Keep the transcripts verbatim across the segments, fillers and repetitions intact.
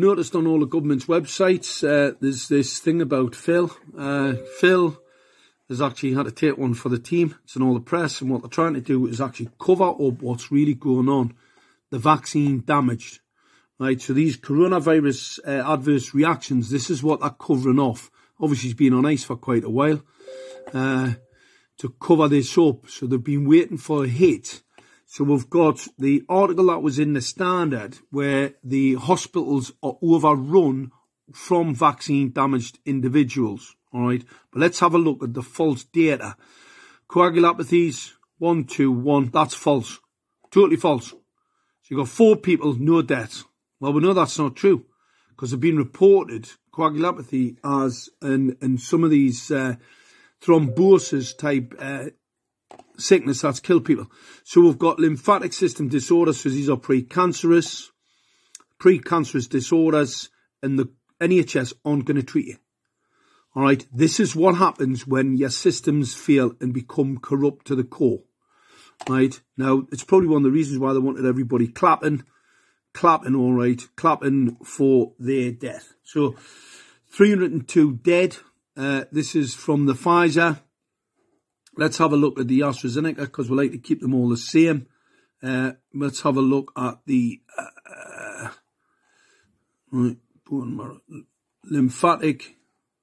Noticed on all the government's websites, uh, there's this thing about Phil. Uh, Phil has actually had to take one for the team. It's in all the press, and what they're trying to do is actually cover up what's really going on. The vaccine damaged, right? So these coronavirus uh, adverse reactions, this is what they're covering off. Obviously, it's been on ice for quite a while uh, to cover this up. So they've been waiting for a hit. So we've got the article that was in the Standard where the hospitals are overrun from vaccine damaged individuals. All right, but let's have a look at the false data. Coagulopathies, one, two, one, that's false. Totally false. So you've got four people, no deaths. Well, we know that's not true because they've been reported coagulopathy as in, in some of these uh, thrombosis type uh, sickness that's killed people. So we've got lymphatic system disorders, so these are precancerous, precancerous disorders, and the N H S aren't going to treat you. All right, this is what happens when your systems fail and become corrupt to the core. Right, now, it's probably one of the reasons why they wanted everybody clapping, clapping, all right, clapping for their death. So, three hundred two dead. Uh, this is from the Pfizer. Let's have a look at the AstraZeneca because we like to keep them all the same. Uh, let's have a look at the uh, right, bone marrow, lymphatic.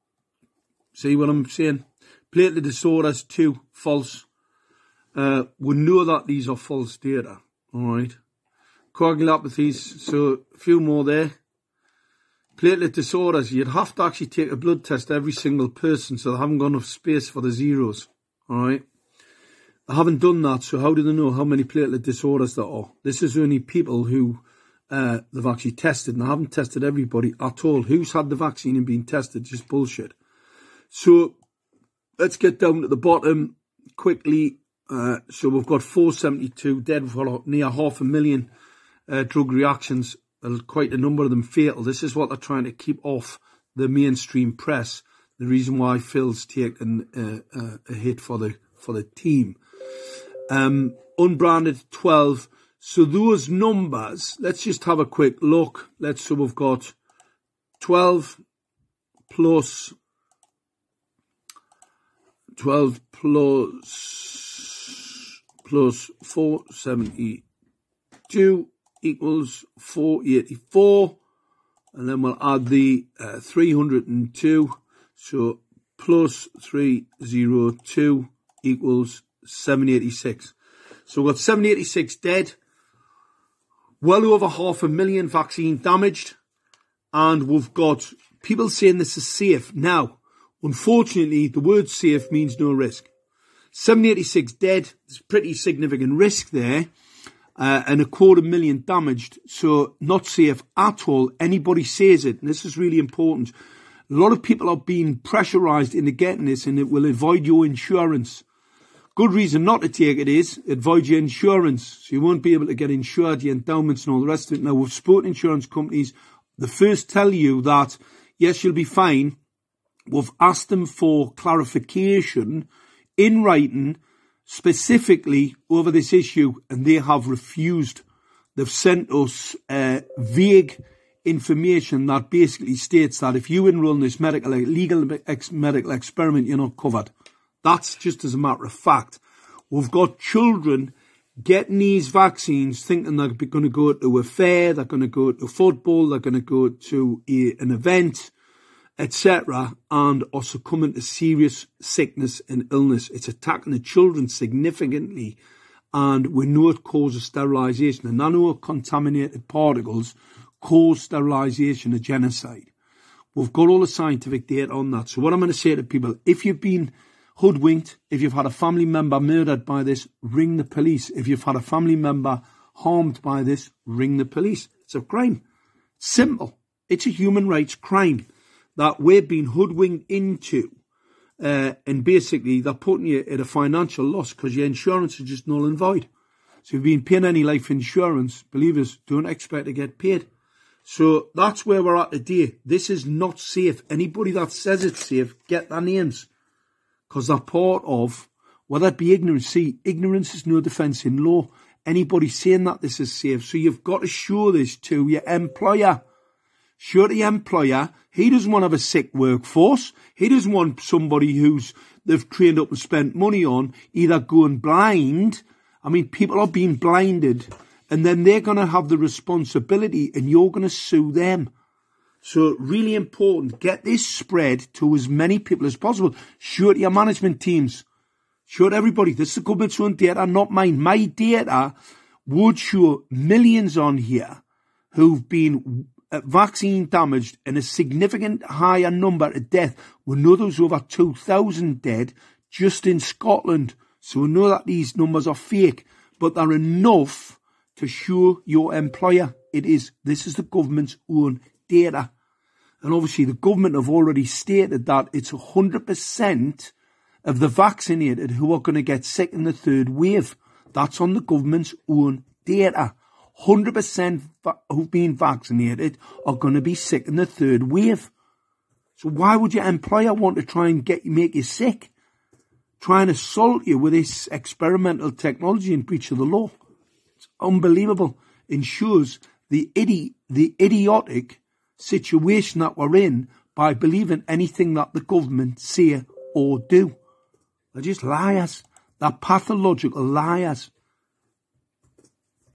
See what I'm saying? Platelet disorders, two, false. Uh, we know that these are false data, all right? Coagulopathies, so a few more there. Platelet disorders, you'd have to actually take a blood test every single person, so they haven't got enough space for the zeros, all right? They haven't done that, so how do they know how many platelet disorders there are? This is only people who uh, they've actually tested, and they haven't tested everybody at all. Who's had the vaccine and been tested? Just bullshit. So let's get down to the bottom quickly. Uh, so we've got four seventy-two dead. We've got near half a million uh, drug reactions. Uh, quite a number of them fatal. This is what they're trying to keep off the mainstream press. The reason why Phil's taken uh, uh, a hit for the for the team. Um, unbranded twelve. So those numbers. Let's just have a quick look. Let's. So we've got twelve plus. twelve plus, plus four seventy-two equals four eighty-four. And then we'll add the uh, three hundred two. So plus three hundred two equals seven eighty-six. So we've got seven eighty-six dead. Well over half a million vaccine damaged. And we've got people saying this is safe. Now, unfortunately, the word safe means no risk. seven eighty-six dead, there's pretty significant risk there, uh, and a quarter million damaged, so not safe at all. Anybody says it, and this is really important. A lot of people are being pressurised into getting this, and it will avoid your insurance. Good reason not to take it is, it avoids your insurance, so you won't be able to get insured, your endowments and all the rest of it. Now, we've spoken to insurance companies, the first tell you that, yes, you'll be fine. We've asked them for clarification in writing specifically over this issue, and they have refused. They've sent us uh, vague information that basically states that if you enroll in this medical, legal ex- medical experiment, you're not covered. That's just as a matter of fact. We've got children getting these vaccines thinking they're going to go to a fair, they're going to go to football, they're going to go to a, an event, et cetera, and are succumbing to serious sickness and illness. It's attacking the children significantly, and we know it causes sterilisation. And nano-contaminated particles cause sterilisation, a genocide. We've got all the scientific data on that. So what I'm going to say to people, if you've been hoodwinked, if you've had a family member murdered by this, ring the police. If you've had a family member harmed by this, ring the police. It's a crime. Simple. It's a human rights crime that we've been hoodwinked into, uh, and basically they're putting you at a financial loss because your insurance is just null and void. So if you've been paying any life insurance, believe us, don't expect to get paid. So that's where we're at today. This is not safe. Anybody that says it's safe, get their names, because they're part of, whether it be ignorance. See, ignorance is no defence in law. Anybody saying that this is safe. So you've got to show this to your employer. Sure, the employer, he doesn't want to have a sick workforce. He doesn't want somebody who's they've trained up and spent money on either going blind. I mean, people are being blinded, and then they're going to have the responsibility, and you're going to sue them. So really important, get this spread to as many people as possible. Show it to your management teams. Show it to everybody. This is the government's own data, not mine. My data would show millions on here who've been vaccine damaged and a significant higher number of death. We know there's over two thousand dead just in Scotland. So we know that these numbers are fake, but they're enough to show your employer it is. This is the government's own data. And obviously the government have already stated that it's one hundred percent of the vaccinated who are going to get sick in the third wave. That's on the government's own data. one hundred percent who've been vaccinated are going to be sick in the third wave. So why would your employer want to try and get make you sick? Try and assault you with this experimental technology in breach of the law. It's unbelievable. It shows the idi- the idiotic situation that we're in by believing anything that the government say or do. They're just liars. They're pathological liars.